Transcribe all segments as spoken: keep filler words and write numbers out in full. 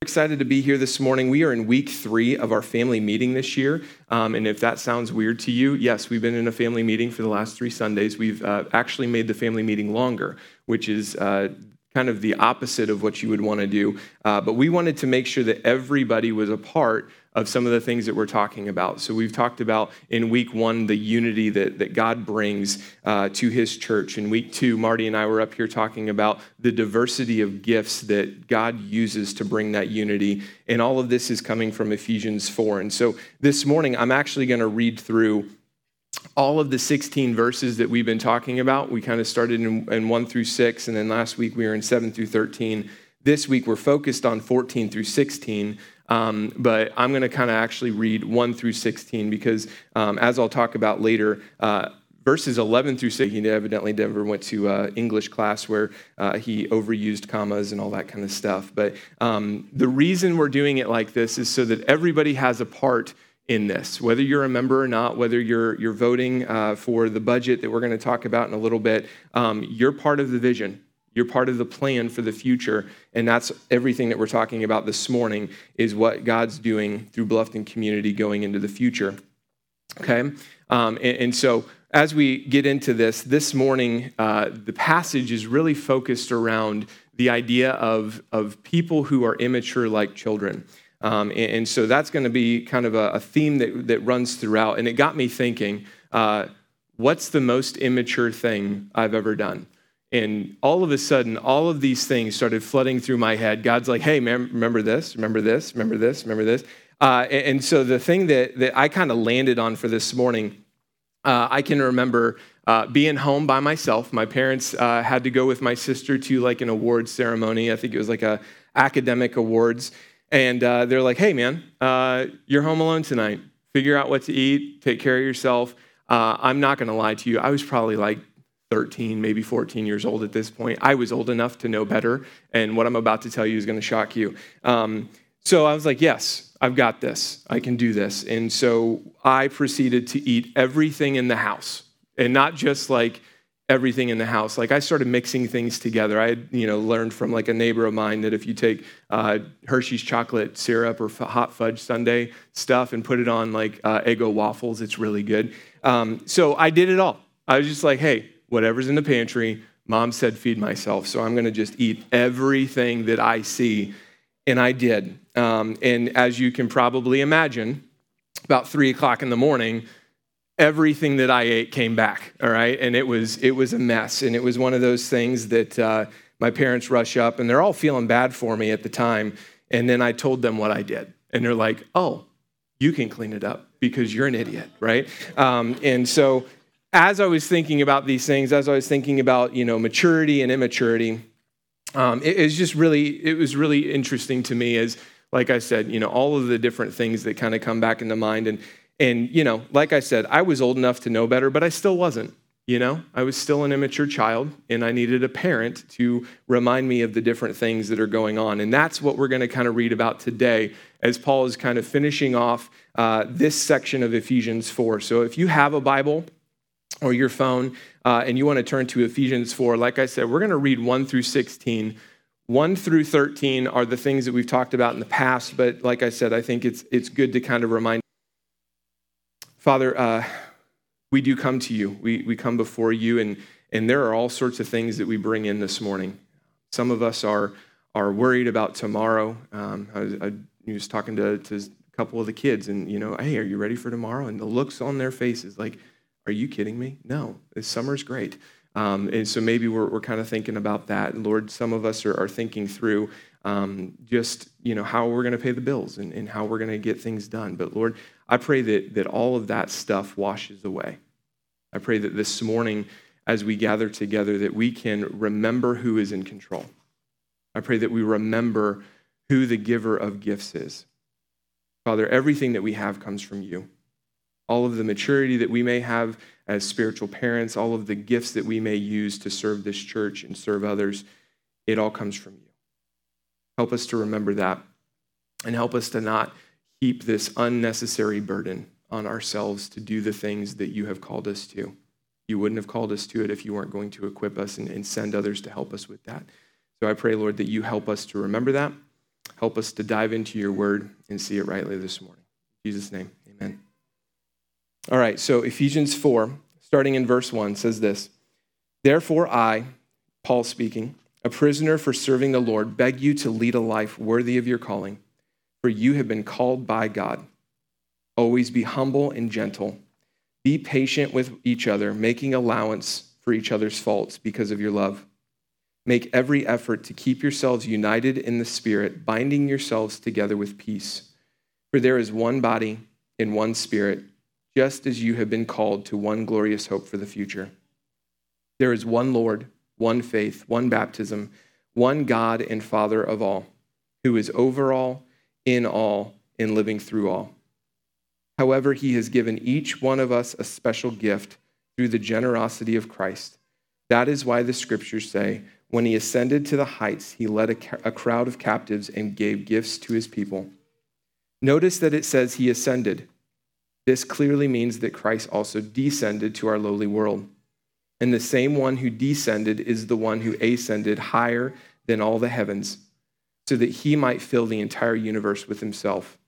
Excited to be here this morning. We are in week three of our family meeting this year. Um, and if that sounds weird to you, yes, we've been in a family meeting for the last three Sundays. We've uh, actually made the family meeting longer, which is uh, kind of the opposite of what you would want to do. Uh, but we wanted to make sure that everybody was a part of some of the things that we're talking about. So we've talked about in week one, the unity that, that God brings uh, to his church. In week two, Marty and I were up here talking about the diversity of gifts that God uses to bring that unity. And all of this is coming from Ephesians four. And so this morning, I'm actually going to read through all of the sixteen verses that we've been talking about. We kind of started in, in one through six, and then last week we were in seven through thirteen. This week we're focused on fourteen through sixteen. Um, but I'm going to kind of actually read one through sixteen because, um, as I'll talk about later, uh, verses eleven through sixteen, he evidently never went to uh, English class where uh, he overused commas and all that kind of stuff. But um, the reason we're doing it like this is so that everybody has a part in this, whether you're a member or not, whether you're you're voting uh, for the budget that we're going to talk about in a little bit. Um, you're part of the vision. You're part of the plan for the future, and that's everything that we're talking about this morning is what God's doing through Bluffton Community going into the future, okay? Um, and, and so as we get into this, this morning, uh, the passage is really focused around the idea of, of people who are immature like children. Um, and, and so that's going to be kind of a, a theme that, that runs throughout, and it got me thinking, uh, what's the most immature thing I've ever done? And all of a sudden, all of these things started flooding through my head. God's like, hey, man, remember this, remember this, remember this, remember this. Uh, and, and so the thing that, that I kind of landed on for this morning, uh, I can remember uh, being home by myself. My parents uh, had to go with my sister to like an awards ceremony. I think it was like a academic awards. And uh, they're like, hey, man, uh, you're home alone tonight. Figure out what to eat, take care of yourself. Uh, I'm not going to lie to you. I was probably like thirteen, maybe fourteen years old at this point. I was old enough to know better, and what I'm about to tell you is going to shock you. Um, so I was like, yes, I've got this. I can do this. And so I proceeded to eat everything in the house, and not just like everything in the house. Like I started mixing things together. I had, you know, learned from like a neighbor of mine that if you take uh, Hershey's chocolate syrup or f- hot fudge sundae stuff and put it on like uh, Eggo waffles, it's really good. Um, so I did it all. I was just like, hey, whatever's in the pantry, Mom said feed myself, so I'm going to just eat everything that I see, and I did. Um, and as you can probably imagine, about three o'clock in the morning, everything that I ate came back, all right? And it was it was a mess, and it was one of those things that uh, my parents rush up, and they're all feeling bad for me at the time, and then I told them what I did, and they're like, oh, you can clean it up because you're an idiot, right? Um, and so as I was thinking about these things, as I was thinking about, you know, maturity and immaturity, um, it, it was just really, it was really interesting to me as, like I said, you know, all of the different things that kind of come back into mind. And, and, you know, like I said, I was old enough to know better, but I still wasn't, you know, I was still an immature child, and I needed a parent to remind me of the different things that are going on. And that's what we're going to kind of read about today as Paul is kind of finishing off uh, this section of Ephesians four. So if you have a Bible or your phone, uh, and you want to turn to Ephesians four, like I said, we're going to read one through sixteen. one through thirteen are the things that we've talked about in the past, but like I said, I think it's it's good to kind of remind. Father, uh, we do come to you. We we come before you, and and there are all sorts of things that we bring in this morning. Some of us are are worried about tomorrow. Um, I, was, I was talking to, to a couple of the kids, and, you know, hey, are you ready for tomorrow? And the looks on their faces like, are you kidding me? No, this summer's great. Um, and so maybe we're we're kind of thinking about that. And Lord, some of us are, are thinking through um, just, you know, how we're going to pay the bills and, and how we're going to get things done. But Lord, I pray that that all of that stuff washes away. I pray that this morning, as we gather together, that we can remember who is in control. I pray that we remember who the giver of gifts is. Father, everything that we have comes from you. All of the maturity that we may have as spiritual parents, all of the gifts that we may use to serve this church and serve others, it all comes from you. Help us to remember that, and help us to not heap this unnecessary burden on ourselves to do the things that you have called us to. You wouldn't have called us to it if you weren't going to equip us and, and send others to help us with that. So I pray, Lord, that you help us to remember that, Help us to dive into your word and see it rightly this morning. In Jesus' name, amen. All right, so Ephesians four, starting in verse one, says this: Therefore I, Paul speaking, a prisoner for serving the Lord, beg you to lead a life worthy of your calling, for you have been called by God. Always be humble and gentle. Be patient with each other, making allowance for each other's faults because of your love. Make every effort to keep yourselves united in the Spirit, binding yourselves together with peace. For there is one body and one Spirit, just as you have been called to one glorious hope for the future. There is one Lord, one faith, one baptism, one God and Father of all, who is over all, in all, and living through all. However, he has given each one of us a special gift through the generosity of Christ. That is why the scriptures say, when he ascended to the heights, he led a, a crowd of captives and gave gifts to his people. Notice that it says he ascended. This clearly means that Christ also descended to our lowly world. And the same one who descended is the one who ascended higher than all the heavens, so that he might fill the entire universe with himself.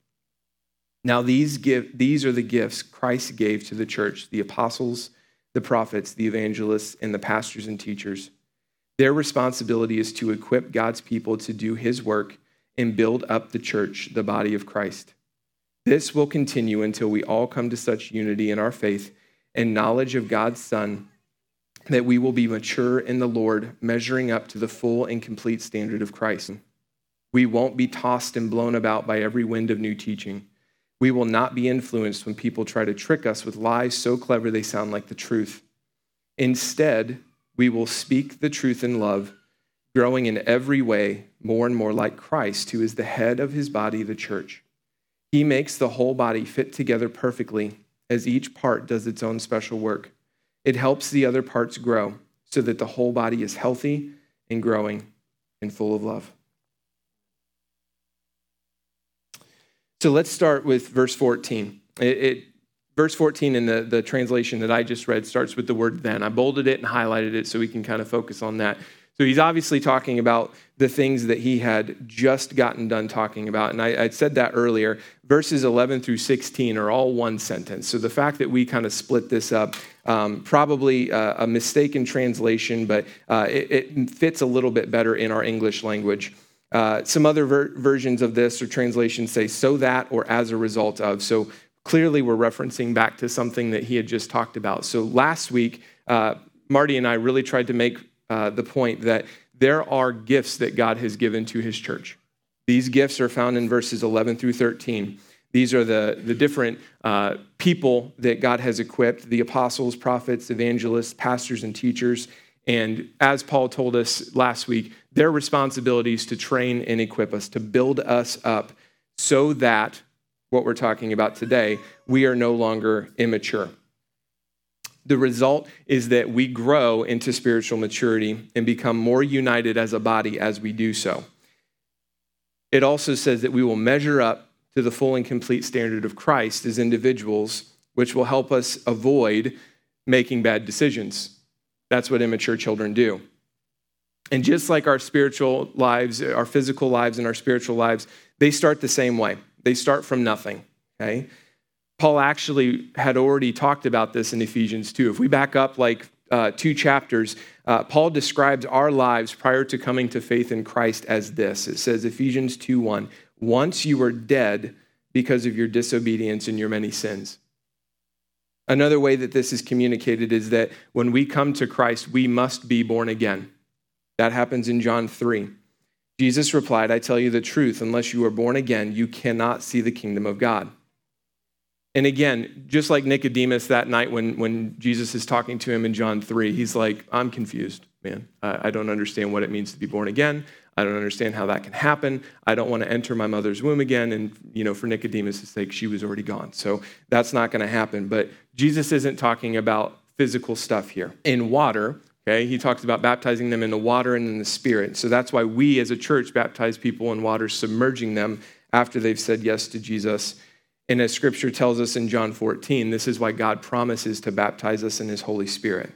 Now these give, these are the gifts Christ gave to the church: the apostles, the prophets, the evangelists, and the pastors and teachers. Their responsibility is to equip God's people to do his work and build up the church, the body of Christ. This will continue until we all come to such unity in our faith and knowledge of God's Son that we will be mature in the Lord, measuring up to the full and complete standard of Christ. We won't be tossed and blown about by every wind of new teaching. We will not be influenced when people try to trick us with lies so clever they sound like the truth. Instead, we will speak the truth in love, growing in every way more and more like Christ, who is the head of his body, the church. He makes the whole body fit together perfectly as each part does its own special work. It helps the other parts grow so that the whole body is healthy and growing and full of love. So let's start with verse fourteen. It, it, verse fourteen in the, the translation that I just read starts with the word then. I bolded it and highlighted it so we can kind of focus on that. So he's obviously talking about the things that he had just gotten done talking about. And I, I said that earlier. Verses eleven through sixteen are all one sentence. So the fact that we kind of split this up, um, probably uh, a mistaken translation, but uh, it, it fits a little bit better in our English language. Uh, some other ver- versions of this or translations say so that or as a result of. So clearly we're referencing back to something that he had just talked about. So last week, uh, Marty and I really tried to make Uh, the point that there are gifts that God has given to his church. These gifts are found in verses eleven through thirteen. These are the, the different uh, people that God has equipped: the apostles, prophets, evangelists, pastors, and teachers. And as Paul told us last week, their responsibility is to train and equip us, to build us up so that, what we're talking about today, we are no longer immature. The result is that we grow into spiritual maturity and become more united as a body as we do so. It also says that we will measure up to the full and complete standard of Christ as individuals, which will help us avoid making bad decisions. That's what immature children do. And just like our spiritual lives, our physical lives and our spiritual lives, they start the same way. They start from nothing, okay? Paul actually had already talked about this in Ephesians two. If we back up like uh, two chapters, uh, Paul describes our lives prior to coming to faith in Christ as this. It says, Ephesians two one, once you were dead because of your disobedience and your many sins. Another way that this is communicated is that when we come to Christ, we must be born again. That happens in John three. Jesus replied, I tell you the truth, unless you are born again, you cannot see the kingdom of God. And again, just like Nicodemus that night when, when Jesus is talking to him in John three, he's like, I'm confused, man. I, I don't understand what it means to be born again. I don't understand how that can happen. I don't want to enter my mother's womb again. And, you know, for Nicodemus' sake, she was already gone. So that's not going to happen. But Jesus isn't talking about physical stuff here. In water, okay, he talks about baptizing them in the water and in the Spirit. So that's why we as a church baptize people in water, submerging them after they've said yes to Jesus. And as scripture tells us in John fourteen, this is why God promises to baptize us in his Holy Spirit.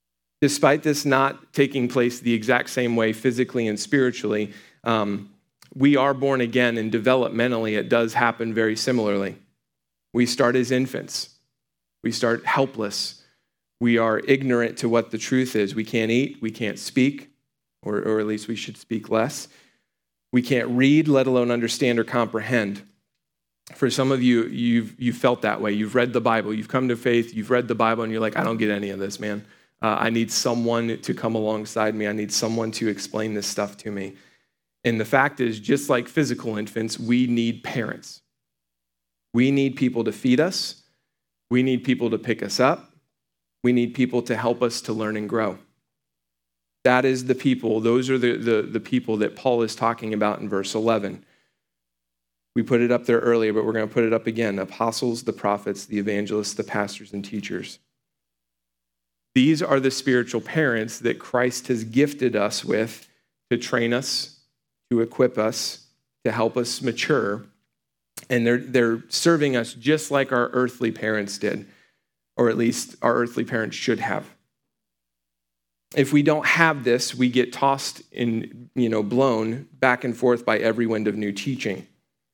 Despite this not taking place the exact same way physically and spiritually, um, we are born again, and developmentally it does happen very similarly. We start as infants. We start helpless. We are ignorant to what the truth is. We can't eat, we can't speak, or, or at least we should speak less. We can't read, let alone understand or comprehend. For some of you, you've, you've felt that way. You've read the Bible. You've come to faith. You've read the Bible, and you're like, I don't get any of this, man. Uh, I need someone to come alongside me. I need someone to explain this stuff to me. And the fact is, just like physical infants, we need parents. We need people to feed us. We need people to pick us up. We need people to help us to learn and grow. That is the people, those are the, the, the people that Paul is talking about in verse eleven. We put it up there earlier, but we're going to put it up again. Apostles, the prophets, the evangelists, the pastors, and teachers. These are the spiritual parents that Christ has gifted us with to train us, to equip us, to help us mature. And they're, they're serving us just like our earthly parents did, or at least our earthly parents should have. If we don't have this, we get tossed and, you know, blown back and forth by every wind of new teaching.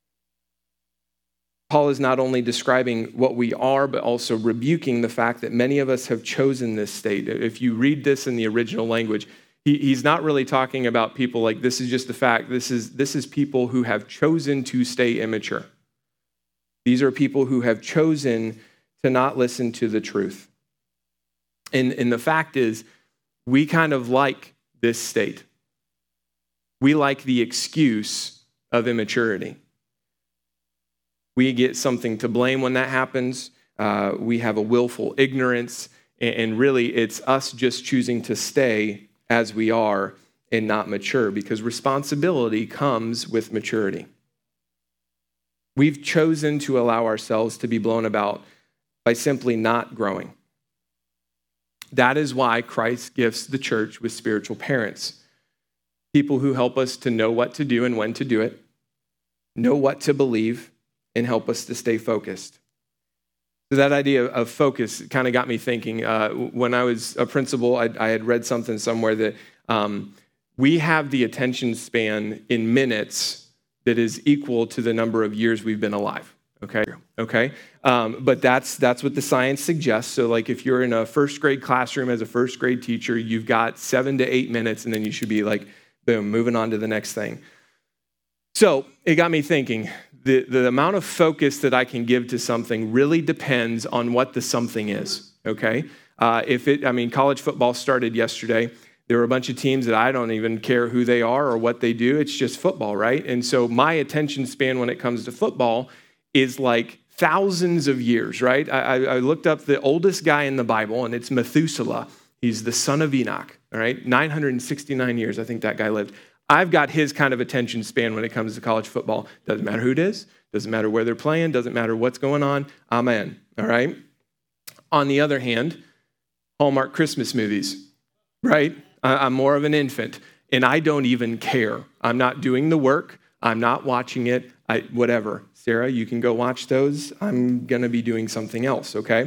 Paul is not only describing what we are, but also rebuking the fact that many of us have chosen this state. If you read this in the original language, he, he's not really talking about people like this is just a fact. This is, this is people who have chosen to stay immature. These are people who have chosen to not listen to the truth. And, and the fact is, we kind of like this state. We like the excuse of immaturity. We get something to blame when that happens. Uh, we have a willful ignorance, and, and really it's us just choosing to stay as we are and not mature, because responsibility comes with maturity. We've chosen to allow ourselves to be blown about by simply not growing. That is why Christ gifts the church with spiritual parents, people who help us to know what to do and when to do it, know what to believe, and help us to stay focused. So that idea of focus kind of got me thinking. Uh, when I was a principal, I, I had read something somewhere that um, we have the attention span in minutes that is equal to the number of years we've been alive. Okay, okay, um, but that's that's what the science suggests. So, like, if you're in a first grade classroom as a first grade teacher, you've got seven to eight minutes, and then you should be like, boom, moving on to the next thing. So it got me thinking. The, the amount of focus that I can give to something really depends on what the something is, okay? Uh, if it, I mean, college football started yesterday. There were a bunch of teams that I don't even care who they are or what they do. It's just football, right? And so my attention span when it comes to football is like thousands of years, right? I, I looked up the oldest guy in the Bible, and it's Methuselah. He's the son of Enoch, all right? nine hundred sixty-nine years, I think that guy lived. I've got his kind of attention span when it comes to college football. Doesn't matter who it is. Doesn't matter where they're playing. Doesn't matter what's going on. I'm in, all right? On the other hand, Hallmark Christmas movies, right? I'm more of an infant, and I don't even care. I'm not doing the work. I'm not watching it. I, whatever. Sarah, you can go watch those. I'm going to be doing something else, okay?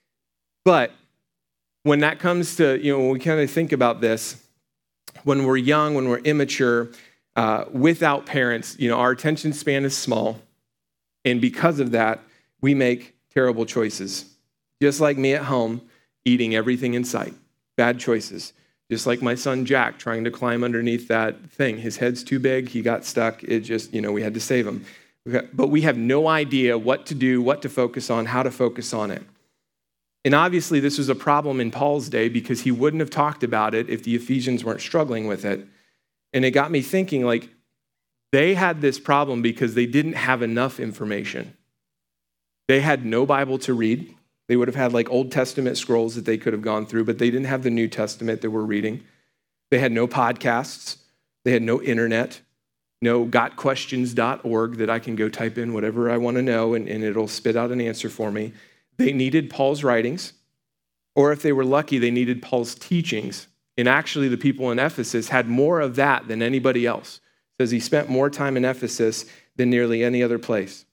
But when that comes to, you know, when we kind of think about this, when we're young, when we're immature, uh, without parents, you know, our attention span is small. And because of that, we make terrible choices. Just like me at home, eating everything in sight. Bad choices. Just like my son Jack trying to climb underneath that thing. His head's too big. He got stuck. It just, you know, we had to save him. But we have no idea what to do, what to focus on, how to focus on it. And obviously, this was a problem in Paul's day because he wouldn't have talked about it if the Ephesians weren't struggling with it. And it got me thinking, like, they had this problem because they didn't have enough information. They had no Bible to read. They would have had, like, Old Testament scrolls that they could have gone through, but they didn't have the New Testament that we're reading. They had no podcasts. They had no internet, no got questions dot org that I can go type in whatever I want to know, and, and it'll spit out an answer for me. They needed Paul's writings, or if they were lucky, they needed Paul's teachings. And actually, the people in Ephesus had more of that than anybody else. It says he spent more time in Ephesus than nearly any other place.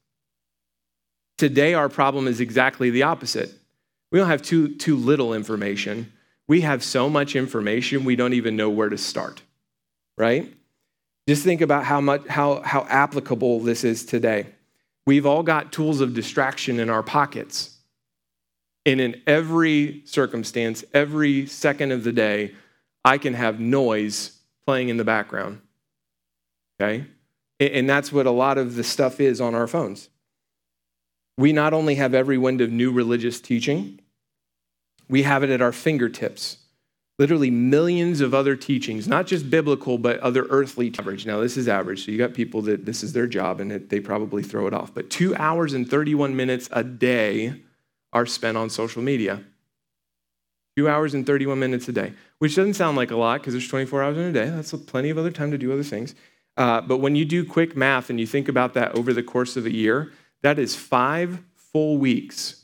Today, our problem is exactly the opposite. We don't have too, too little information. We have so much information, we don't even know where to start, right? Just think about how much how how applicable this is today. We've all got tools of distraction in our pockets. And in every circumstance, every second of the day, I can have noise playing in the background. Okay? And that's what a lot of the stuff is on our phones. We not only have every wind of new religious teaching, we have it at our fingertips. Literally millions of other teachings, not just biblical, but other earthly average. Now, this is average, so you got people that this is their job, and it, they probably throw it off. But two hours and thirty-one minutes a day are spent on social media. Two hours and thirty-one minutes a day, which doesn't sound like a lot because there's twenty-four hours in a day. That's plenty of other time to do other things. Uh, but when you do quick math and you think about that over the course of a year, that is five full weeks.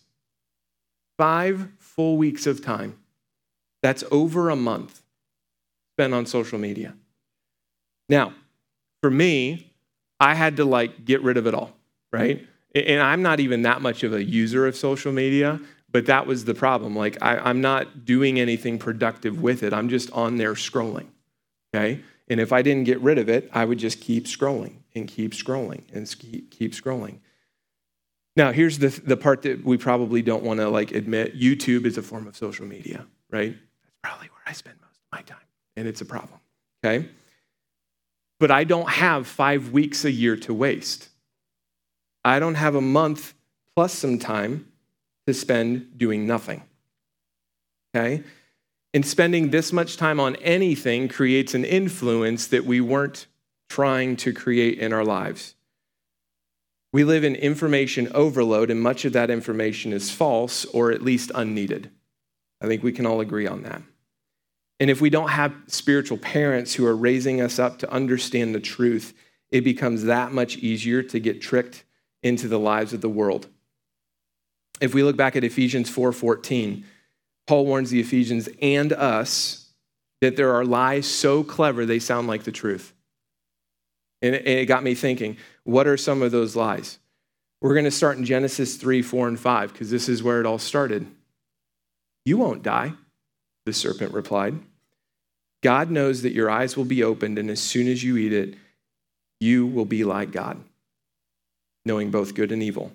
Five full weeks of time. That's over a month spent on social media. Now, for me, I had to like get rid of it all, right? And I'm not even that much of a user of social media, but that was the problem. Like I, I'm not doing anything productive with it. I'm just on there scrolling, okay? And if I didn't get rid of it, I would just keep scrolling and keep scrolling and keep, keep scrolling. Now, here's the, the part that we probably don't want to like admit. YouTube is a form of social media, right? Probably where I spend most of my time, and it's a problem, okay? But I don't have five weeks a year to waste. I don't have a month plus some time to spend doing nothing, okay? And spending this much time on anything creates an influence that we weren't trying to create in our lives. We live in information overload, and much of that information is false or at least unneeded. I think we can all agree on that. And if we don't have spiritual parents who are raising us up to understand the truth, it becomes that much easier to get tricked into the lives of the world. If we look back at Ephesians four fourteen, Paul warns the Ephesians and us that there are lies so clever they sound like the truth. And it got me thinking, what are some of those lies? We're going to start in Genesis three, four, and five, because this is where it all started. You won't die, the serpent replied. God knows that your eyes will be opened, and as soon as you eat it, you will be like God, knowing both good and evil.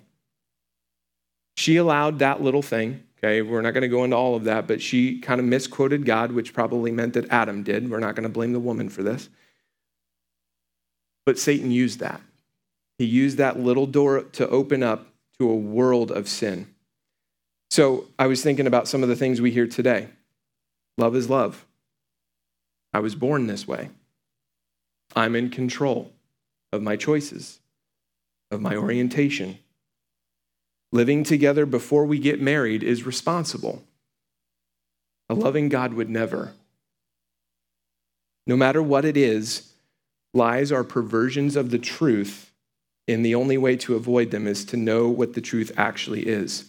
She allowed that little thing, okay? We're not going to go into all of that, but she kind of misquoted God, which probably meant that Adam did. We're not going to blame the woman for this. But Satan used that. He used that little door to open up to a world of sin. So I was thinking about some of the things we hear today. Love is love. I was born this way. I'm in control of my choices, of my orientation. Living together before we get married is responsible. A loving God would never. No matter what it is, lies are perversions of the truth, and the only way to avoid them is to know what the truth actually is.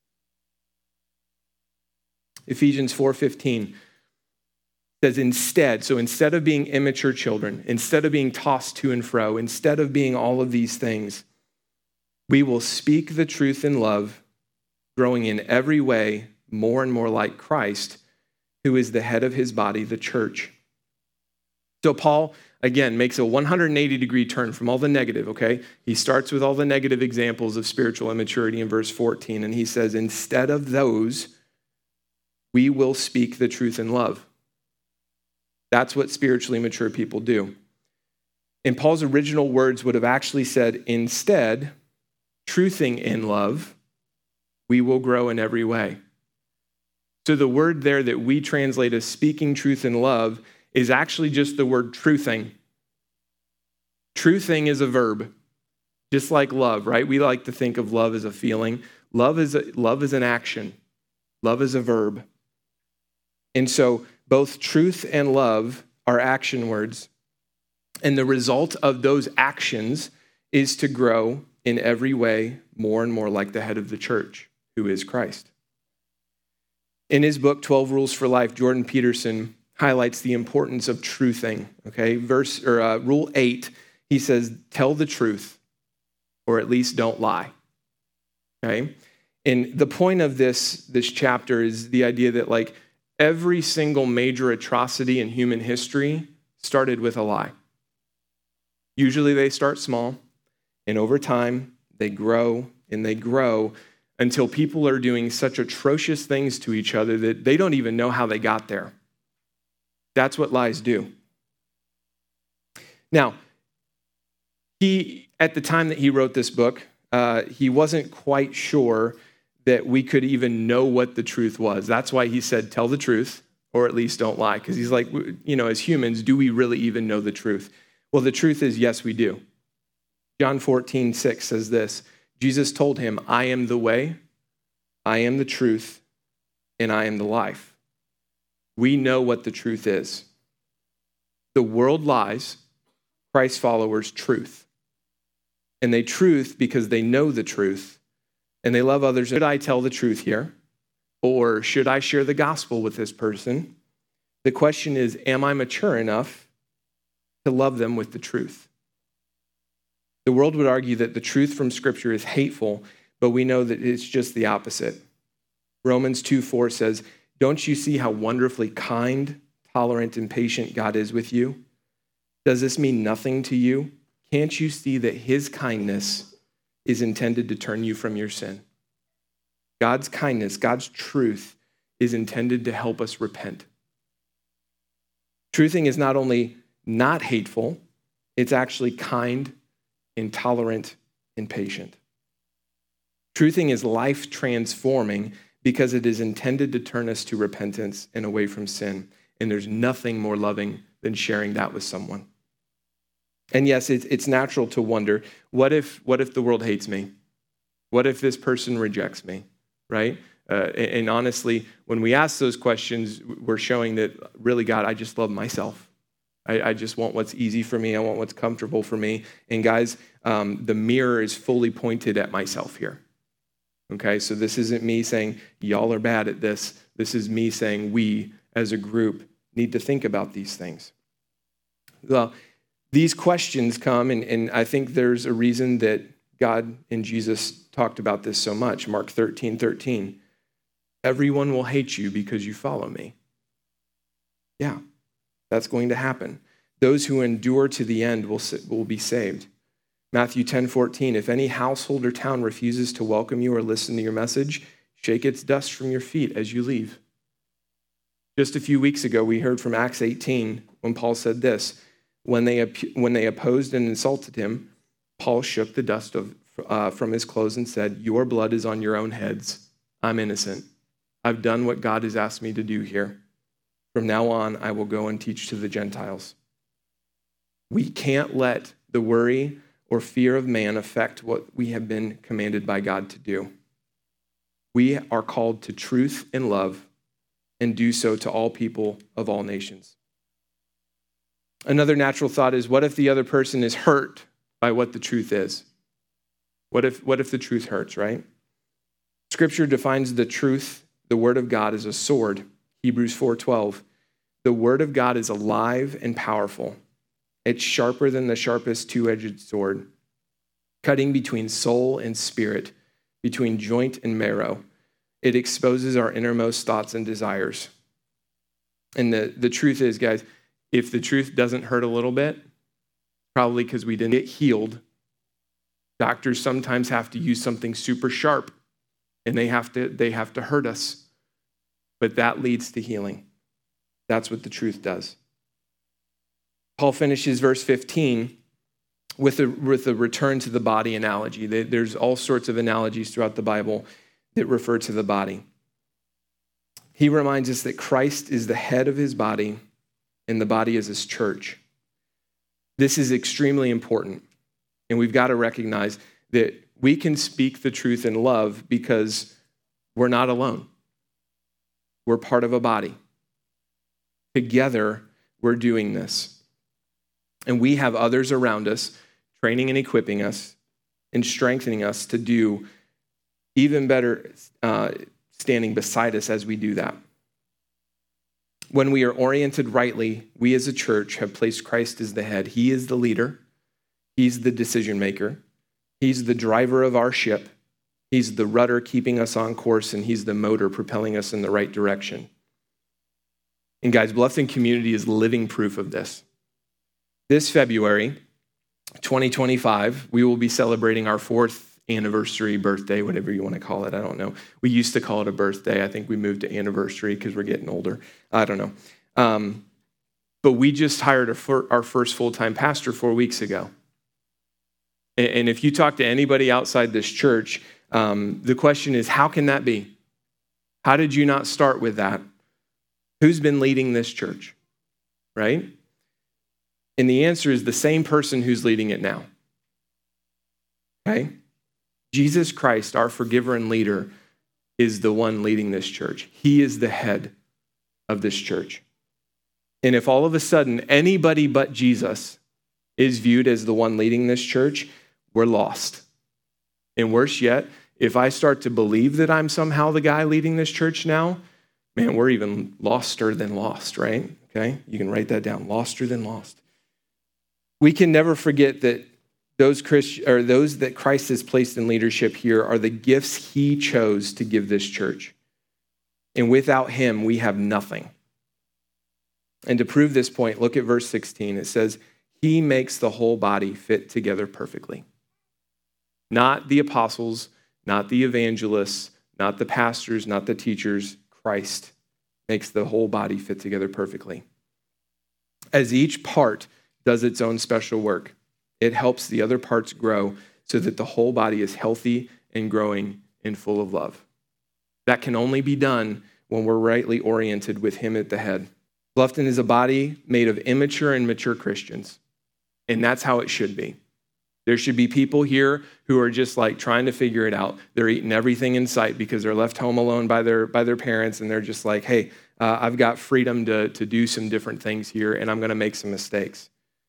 Ephesians four fifteen says instead, so instead of being immature children, instead of being tossed to and fro, instead of being all of these things, we will speak the truth in love, growing in every way more and more like Christ, who is the head of his body, the church. So Paul, again, makes a one hundred eighty degree turn from all the negative, okay? He starts with all the negative examples of spiritual immaturity in verse fourteen, and he says, instead of those, we will speak the truth in love. That's what spiritually mature people do. And Paul's original words would have actually said, instead, truthing in love, we will grow in every way. So the word there that we translate as speaking truth in love is actually just the word truthing. Truthing is a verb, just like love, right? We like to think of love as a feeling. Love is a, love is an action. Love is a verb. And so both truth and love are action words. And the result of those actions is to grow in every way more and more like the head of the church, who is Christ. In his book, twelve Rules for Life, Jordan Peterson highlights the importance of truthing. Okay, verse or uh, rule eight, he says, tell the truth, or at least don't lie. Okay, and the point of this, this chapter is the idea that like every single major atrocity in human history started with a lie. Usually they start small, and over time they grow and they grow until people are doing such atrocious things to each other that they don't even know how they got there. That's what lies do. Now, he, at the time that he wrote this book, uh, he wasn't quite sure that we could even know what the truth was. That's why he said, tell the truth, or at least don't lie. Because he's like, you know, as humans, do we really even know the truth? Well, the truth is, yes, we do. John fourteen six says this, Jesus told him, I am the way, I am the truth, and I am the life. We know what the truth is. The world lies, Christ followers truth. And they truth because they know the truth, and they love others. Should I tell the truth here? Or should I share the gospel with this person? The question is, am I mature enough to love them with the truth? The world would argue that the truth from Scripture is hateful, but we know that it's just the opposite. Romans two four says, don't you see how wonderfully kind, tolerant, and patient God is with you? Does this mean nothing to you? Can't you see that his kindness is intended to turn you from your sin? God's kindness, God's truth is intended to help us repent. Truthing is not only not hateful, it's actually kind, intolerant, and patient. Truthing is life transforming because it is intended to turn us to repentance and away from sin. And there's nothing more loving than sharing that with someone. And yes, it's, it's natural to wonder, what if, what if the world hates me? What if this person rejects me, right? Uh, and, and honestly, when we ask those questions, we're showing that really, God, I just love myself. I, I just want what's easy for me. I want what's comfortable for me. And guys, um, the mirror is fully pointed at myself here. Okay, so this isn't me saying, y'all are bad at this. This is me saying we, as a group, need to think about these things. Well, these questions come, and, and I think there's a reason that God and Jesus talked about this so much. Mark thirteen thirteen. Everyone will hate you because you follow me. Yeah, that's going to happen. Those who endure to the end will, will be saved. Matthew ten fourteen, if any household or town refuses to welcome you or listen to your message, shake its dust from your feet as you leave. Just a few weeks ago, we heard from Acts eighteen when Paul said this, when they, when they opposed and insulted him, Paul shook the dust of, uh, from his clothes and said, your blood is on your own heads. I'm innocent. I've done what God has asked me to do here. From now on, I will go and teach to the Gentiles. We can't let the worry or fear of man affect what we have been commanded by God to do. We are called to truth and love and do so to all people of all nations. Another natural thought is, what if the other person is hurt by what the truth is? What if, what if the truth hurts, right? Scripture defines the truth, the word of God, as a sword. Hebrews four twelve. The word of God is alive and powerful. It's sharper than the sharpest two-edged sword, cutting between soul and spirit, between joint and marrow. It exposes our innermost thoughts and desires. And the, the truth is, guys, if the truth doesn't hurt a little bit, probably because we didn't get healed. Doctors sometimes have to use something super sharp, and they have to, they have to hurt us. But that leads to healing. That's what the truth does. Paul finishes verse fifteen with a, with a return to the body analogy. There's all sorts of analogies throughout the Bible that refer to the body. He reminds us that Christ is the head of his body, and the body is his church. This is extremely important, and we've got to recognize that we can speak the truth in love because we're not alone. We're part of a body. Together, we're doing this. And we have others around us training and equipping us and strengthening us to do even better, uh, standing beside us as we do that. When we are oriented rightly, we as a church have placed Christ as the head. He is the leader. He's the decision maker. He's the driver of our ship. He's the rudder keeping us on course, and he's the motor propelling us in the right direction. And guys, Bluffton Community is living proof of this. This February, twenty twenty-five, we will be celebrating our fourth anniversary, birthday, whatever you want to call it. I don't know. We used to call it a birthday. I think we moved to anniversary because we're getting older. I don't know. Um, but we just hired a fir- our first full-time pastor four weeks ago. And, and if you talk to anybody outside this church, um, the question is, how can that be? How did you not start with that? Who's been leading this church, right? And the answer is the same person who's leading it now, okay? Jesus Christ, our forgiver and leader, is the one leading this church. He is the head of this church. And if all of a sudden anybody but Jesus is viewed as the one leading this church, we're lost. And worse yet, if I start to believe that I'm somehow the guy leading this church now, man, we're even loster than lost, right? Okay, you can write that down, loster than lost. We can never forget that those Christ, or those that Christ has placed in leadership here are the gifts he chose to give this church. And without him, we have nothing. And to prove this point, look at verse sixteen. It says, he makes the whole body fit together perfectly. Not the apostles, not the evangelists, not the pastors, not the teachers. Christ makes the whole body fit together perfectly. As each part does its own special work, it helps the other parts grow so that the whole body is healthy and growing and full of love. That can only be done when we're rightly oriented with him at the head. Bluffton is a body made of immature and mature Christians, and that's how it should be. There should be people here who are just like trying to figure it out. They're eating everything in sight because they're left home alone by their by their parents, and they're just like, hey, uh, I've got freedom to, to do some different things here, and I'm going to make some mistakes.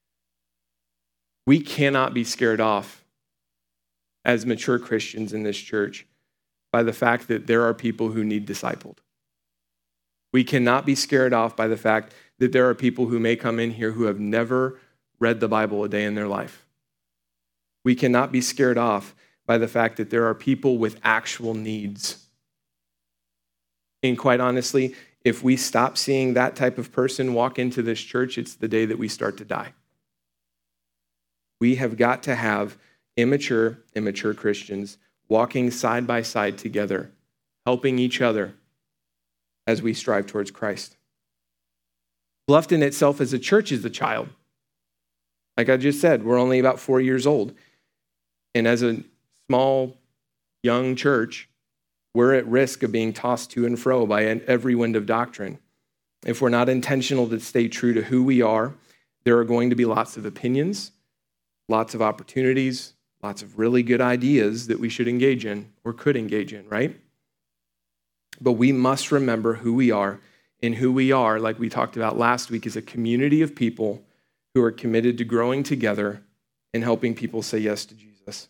We cannot be scared off as mature Christians in this church by the fact that there are people who need discipled. We cannot be scared off by the fact that there are people who may come in here who have never read the Bible a day in their life. We cannot be scared off by the fact that there are people with actual needs. And quite honestly, if we stop seeing that type of person walk into this church, it's the day that we start to die. We have got to have immature, immature Christians walking side by side together, helping each other as we strive towards Christ. Bluffton itself as a church is a child. Like I just said, we're only about four years old. And as a small, young church, we're at risk of being tossed to and fro by every wind of doctrine. If we're not intentional to stay true to who we are, there are going to be lots of opinions, lots of opportunities, lots of really good ideas that we should engage in or could engage in, right? But we must remember who we are, and who we are, like we talked about last week, is a community of people who are committed to growing together and helping people say yes to Jesus.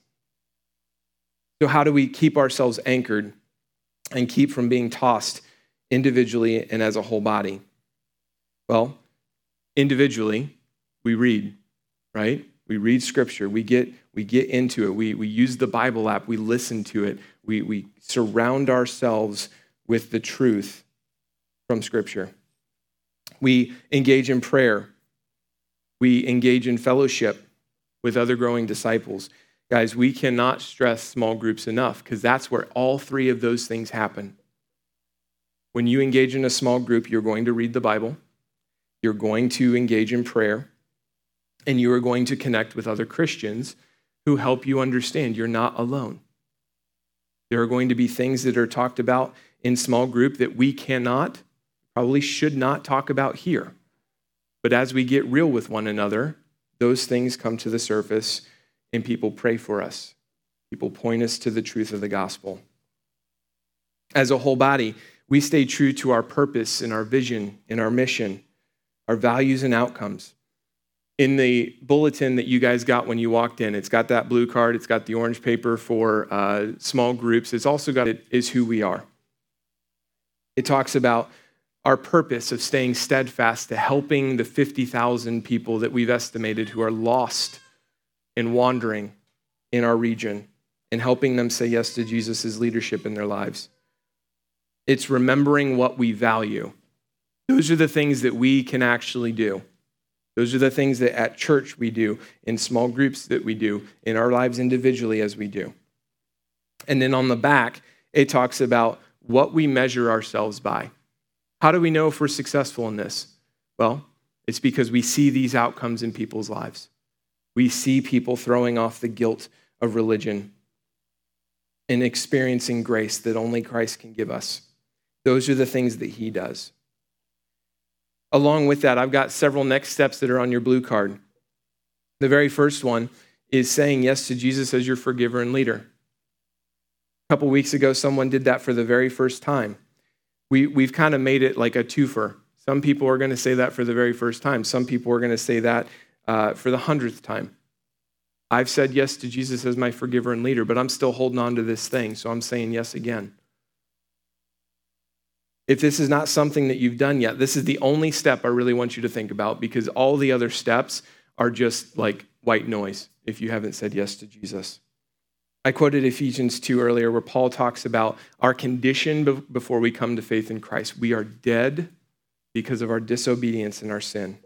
So how do we keep ourselves anchored and keep from being tossed individually and as a whole body? Well, individually, we read, right? We read scripture. We get we get into it. We, we use the Bible app. We listen to it. We, we surround ourselves with the truth from scripture. We engage in prayer. We engage in fellowship with other growing disciples. Guys, we cannot stress small groups enough because that's where all three of those things happen. When you engage in a small group, you're going to read the Bible, you're going to engage in prayer, and you are going to connect with other Christians who help you understand you're not alone. There are going to be things that are talked about in small group that we cannot, probably should not talk about here. But as we get real with one another, those things come to the surface and people pray for us. People point us to the truth of the gospel. As a whole body, we stay true to our purpose and our vision and our mission, our values and outcomes. In the bulletin that you guys got when you walked in, it's got that blue card, it's got the orange paper for uh, small groups. It's also got it is who we are. It talks about our purpose of staying steadfast to helping the fifty thousand people that we've estimated who are lost and wandering in our region and helping them say yes to Jesus' leadership in their lives. It's remembering what we value. Those are the things that we can actually do. Those are the things that at church we do, in small groups that we do, in our lives individually as we do. And then on the back, it talks about what we measure ourselves by. How do we know if we're successful in this? Well, it's because we see these outcomes in people's lives. We see people throwing off the guilt of religion and experiencing grace that only Christ can give us. Those are the things that he does. Along with that, I've got several next steps that are on your blue card. The very first one is saying yes to Jesus as your forgiver and leader. A couple weeks ago, someone did that for the very first time. We, we've kind of made it like a twofer. Some people are going to say that for the very first time. Some people are going to say that uh, for the hundredth time. I've said yes to Jesus as my forgiver and leader, but I'm still holding on to this thing, so I'm saying yes again. If this is not something that you've done yet, this is the only step I really want you to think about, because all the other steps are just like white noise if you haven't said yes to Jesus. I quoted Ephesians two earlier, where Paul talks about our condition before we come to faith in Christ. We are dead because of our disobedience and our sin.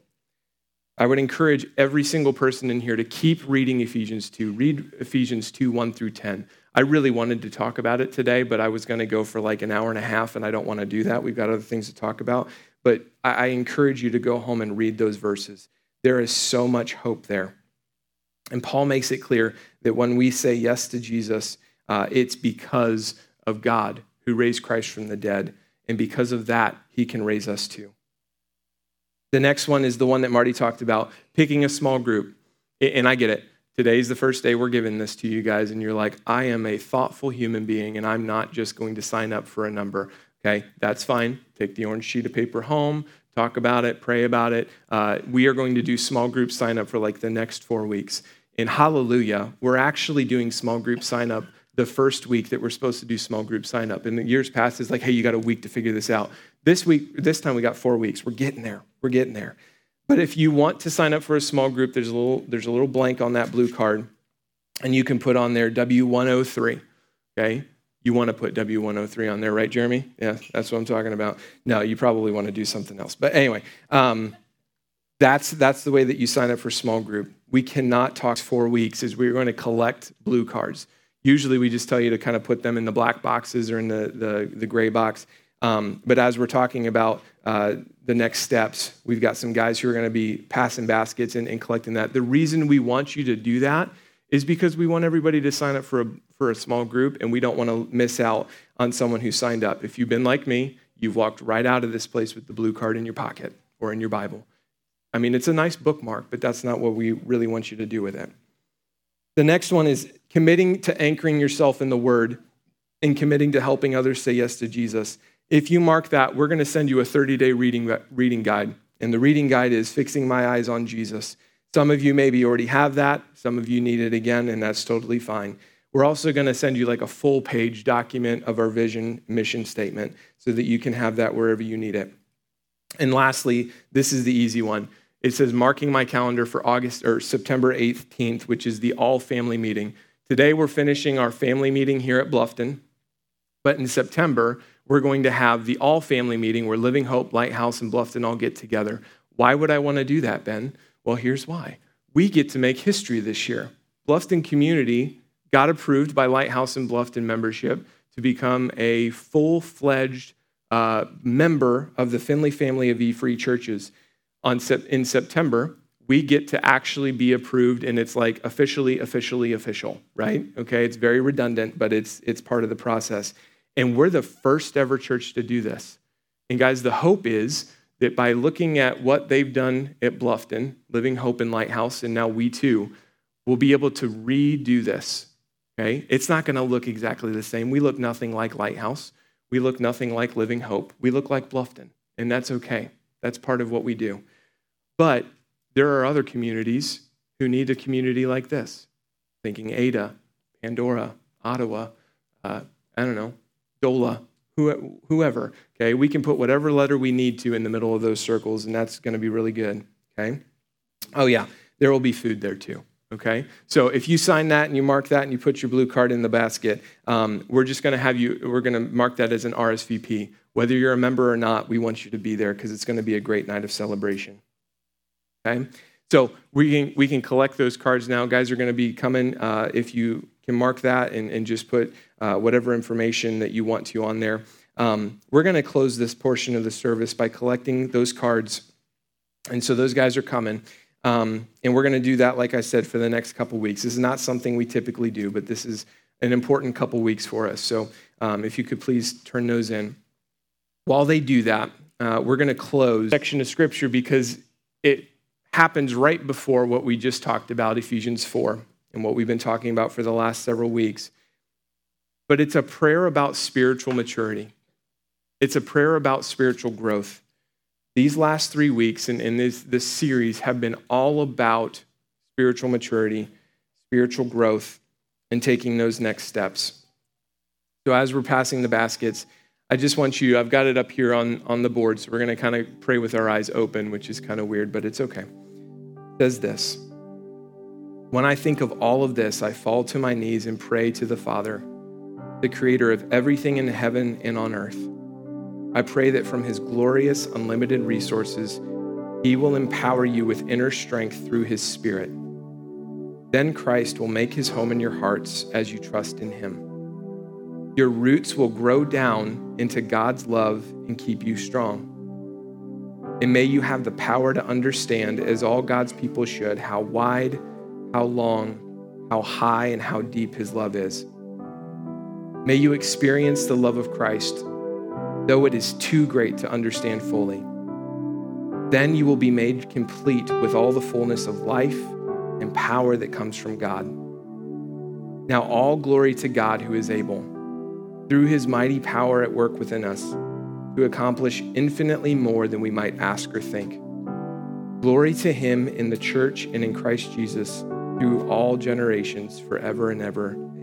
I would encourage every single person in here to keep reading Ephesians two. Read Ephesians two, one through ten. I really wanted to talk about it today, but I was going to go for like an hour and a half, and I don't want to do that. We've got other things to talk about. But I, I encourage you to go home and read those verses. There is so much hope there. And Paul makes it clear that when we say yes to Jesus, uh, it's because of God who raised Christ from the dead. And because of that, he can raise us too. The next one is the one that Marty talked about, picking a small group. And I get it. Today's the first day we're giving this to you guys, and you're like, I am a thoughtful human being, and I'm not just going to sign up for a number. Okay, that's fine. Take the orange sheet of paper home, talk about it, pray about it. Uh, we are going to do small group sign up for like the next four weeks. And hallelujah, we're actually doing small group sign up the first week that we're supposed to do small group sign up. In the years past, it's like, hey, you got a week to figure this out. This week, this time we got four weeks. We're getting there. We're getting there. But if you want to sign up for a small group, there's a little there's a little blank on that blue card, and you can put on there W one oh three, okay? You want to put W one oh three on there, right, Jeremy? Yeah, that's what I'm talking about. No, you probably want to do something else. But anyway, um, that's that's the way that you sign up for small group. We cannot talk four weeks is we're going to collect blue cards. Usually we just tell you to kind of put them in the black boxes or in the, the, the gray box. Um, but as we're talking about uh, the next steps, we've got some guys who are going to be passing baskets and, and collecting that. The reason we want you to do that is because we want everybody to sign up for a, for a small group, and we don't want to miss out on someone who signed up. If you've been like me, you've walked right out of this place with the blue card in your pocket or in your Bible. I mean, it's a nice bookmark, but that's not what we really want you to do with it. The next one is committing to anchoring yourself in the Word and committing to helping others say yes to Jesus. If you mark that, we're going to send you a thirty-day reading reading guide. And the reading guide is Fixing My Eyes on Jesus. Some of you maybe already have that. Some of you need it again, and that's totally fine. We're also going to send you like a full-page document of our vision mission statement so that you can have that wherever you need it. And lastly, this is the easy one. It says marking my calendar for August or September eighteenth, which is the all-family meeting. Today, we're finishing our family meeting here at Bluffton. But in September, we're going to have the all-family meeting where Living Hope, Lighthouse, and Bluffton all get together. Why would I want to do that, Ben? Well, here's why. We get to make history this year. Bluffton Community got approved by Lighthouse and Bluffton membership to become a full-fledged uh, member of the Finley family of E-Free churches. On sep- in September, we get to actually be approved, and it's like officially, officially, official, right? Okay, it's very redundant, but it's it's part of the process. And we're the first ever church to do this. And guys, the hope is that by looking at what they've done at Bluffton, Living Hope and Lighthouse, and now we too, will be able to redo this, okay? It's not gonna look exactly the same. We look nothing like Lighthouse. We look nothing like Living Hope. We look like Bluffton, and that's okay. That's part of what we do. But there are other communities who need a community like this. Thinking Ada, Pandora, Ottawa, uh, I don't know, Dola, who, whoever, okay? We can put whatever letter we need to in the middle of those circles, and that's going to be really good, okay? Oh, yeah, there will be food there too, okay? So if you sign that and you mark that and you put your blue card in the basket, um, we're just going to have you, we're going to mark that as an R S V P. Whether you're a member or not, we want you to be there because it's going to be a great night of celebration. okay? So we can we can collect those cards now. Guys are going to be coming. Uh, if you can mark that and, and just put uh, whatever information that you want to on there. Um, we're going to close this portion of the service by collecting those cards. And so those guys are coming. Um, and we're going to do that, like I said, for the next couple weeks. This is not something we typically do, but this is an important couple weeks for us. So um, if you could please turn those in. While they do that, uh, we're going to close a section of Scripture because it happens right before what we just talked about, Ephesians four, and what we've been talking about for the last several weeks. But it's a prayer about spiritual maturity. It's a prayer about spiritual growth. These last three weeks in, in this, this series have been all about spiritual maturity, spiritual growth, and taking those next steps. So as we're passing the baskets, I just want you, I've got it up here on, on the board, so we're going to kind of pray with our eyes open, which is kind of weird, but it's okay. It says this: when I think of all of this, I fall to my knees and pray to the Father, the creator of everything in heaven and on earth. I pray that from his glorious, unlimited resources, he will empower you with inner strength through his Spirit. Then Christ will make his home in your hearts as you trust in him. Your roots will grow down into God's love and keep you strong. And may you have the power to understand, as all God's people should, how wide, how long, how high, and how deep his love is. May you experience the love of Christ, though it is too great to understand fully. Then you will be made complete with all the fullness of life and power that comes from God. Now all glory to God who is able, through his mighty power at work within us, to accomplish infinitely more than we might ask or think. Glory to him in the church and in Christ Jesus through all generations, forever and ever.